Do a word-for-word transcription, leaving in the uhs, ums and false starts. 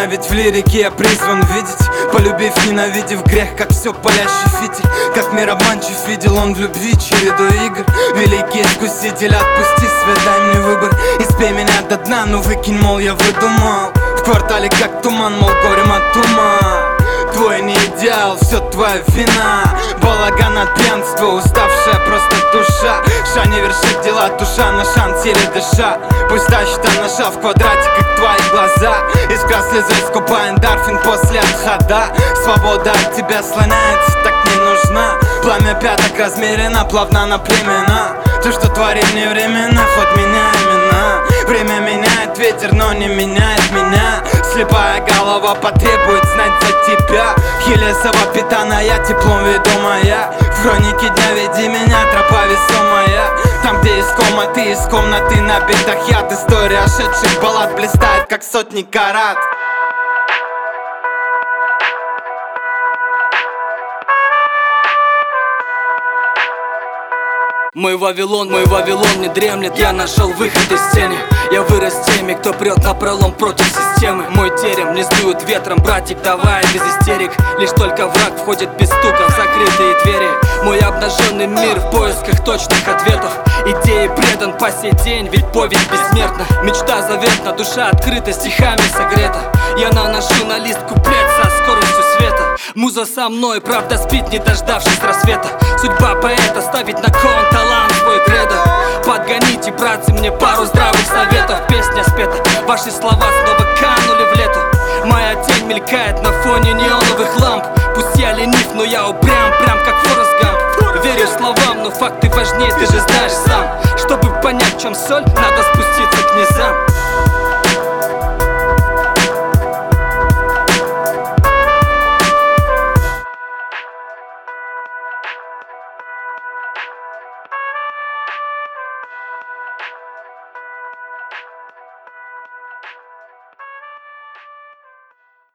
меня, ведь в лирике я призван видеть, полюбив, ненавидев грех, как все палящий фитиль. Как мир обманчив видел он в любви череду игр. Великий искуситель, отпусти свет, дай мне выбор. Испей меня до дна, ну выкинь, мол, я выдумал. В квартале как туман, мол, горем от ума. Твой не идеал, все твоя вина. Балаган от пьянства, уставшая просто душа. Ша не вершит дела, душа на шансире дыша. Пусть тащит она ша в квадрате, как твои глаза. Искра слезы, скупая эндорфин после отхода. Свобода от тебя слоняется, так не нужна. Пламя пяток размерено, плавно на племена. То, что творит не времена, ход меня имена. Время меняет ветер, но не меняет меня. Слепая голова потребует знать за тебя. Хилесова питаная, теплом ведомая. В хронике дня веди меня, тропа весомая. Там, где искома, ты из комнаты на битах яд. История ошедших баллад блистает, как сотни карат. Мой Вавилон, мой Вавилон не дремлет. Я нашел выход из тени. Я вырос теми, кто прет напролом против системы. Мой терем не сдует ветром, братик, давай без истерик. Лишь только враг входит без стука в закрытые двери. Мой обнаженный мир в поисках точных ответов. Идеи предан по сей день, ведь повесть бессмертна. Мечта заветна, душа открыта, стихами согрета. Я наношу на лист куплет со скоростью света. Муза со мной, правда спит, не дождавшись рассвета. Судьба поэта ставить на кон талант свой кредо. Подгоните, братцы, мне пару здравых советов. Песня спета, ваши слова снова канули в лету. Моя тень мелькает на фоне неоновых ламп. Пусть я ленив, но я упрям, прям как Форест Гамп. Верю словам, но факты важнее, ты же знаешь сам. Чтобы понять, в чем соль, надо спуститься к низам.